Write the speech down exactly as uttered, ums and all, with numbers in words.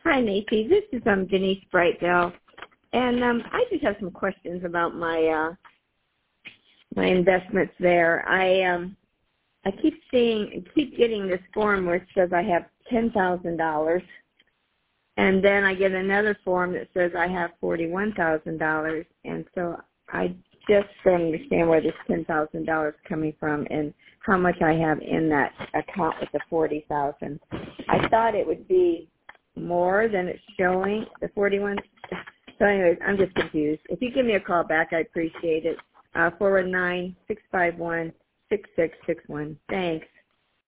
Hi, Nancy. This is um, Denise Brightbell, and um, I just have some questions about my uh, my investments there. I um, I keep seeing, keep getting this form which says I have ten thousand dollars, and then I get another form that says I have forty-one thousand dollars, and so I just don't understand where this ten thousand dollars is coming from and how much I have in that account with the forty thousand dollars. I thought it would be more than it's showing, the forty-one. So anyways, I'm just confused. If you give me a call back, I appreciate it. Uh, four one nine, six five one, six six six one. Thanks.